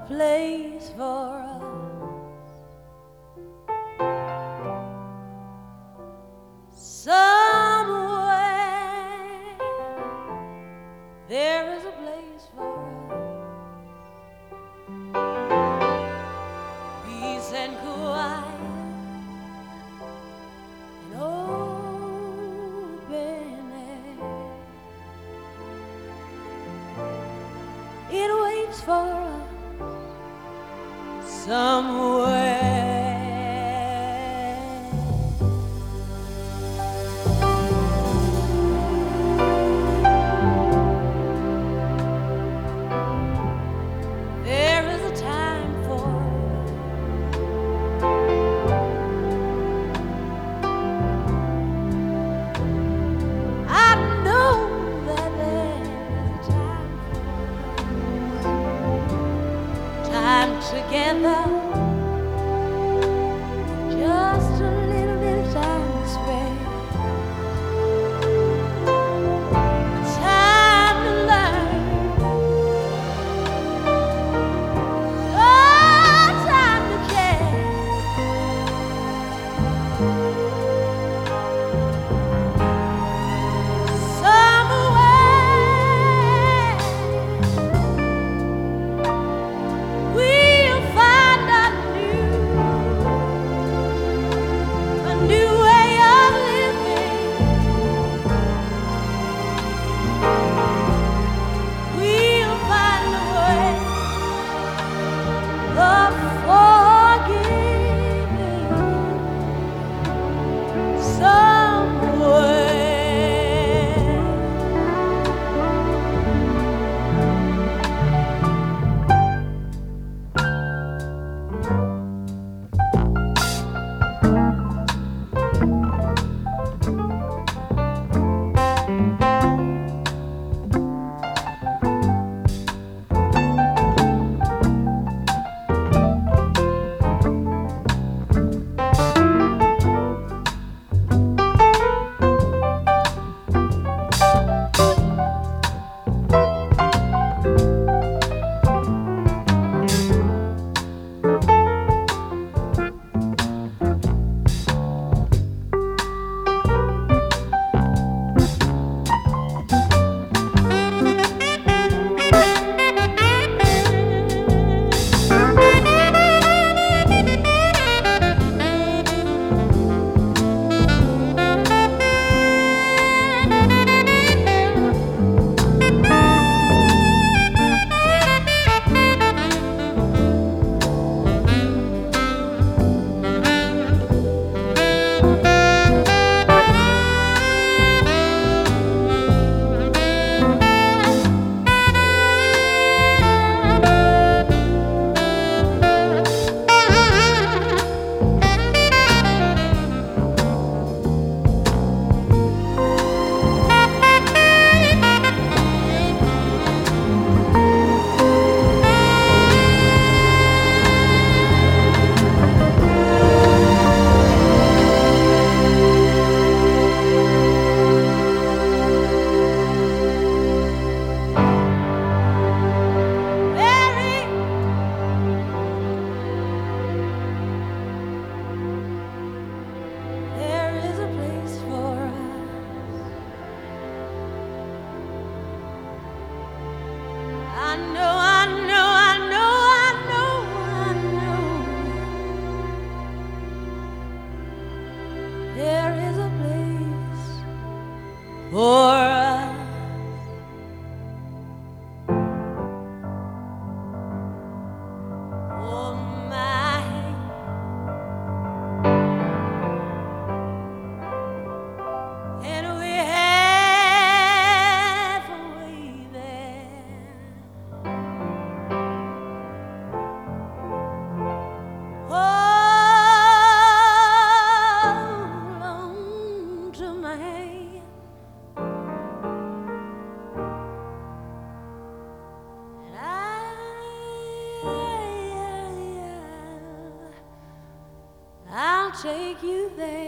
place for us. Somewhere there is a place for us. Peace and quiet and open air. It waits for us somewhere. There is a time for I know that there is a time together, just a little bit of time to spare, time to learn, oh, time to care. We'll find a new way of living. We'll find a way of forgiving somewhere. There is a place for us. I know, I know, I know, I know, I know. There is a place for us. Oh my, and we're halfway there. Hold on to my hand. And I'll take you there.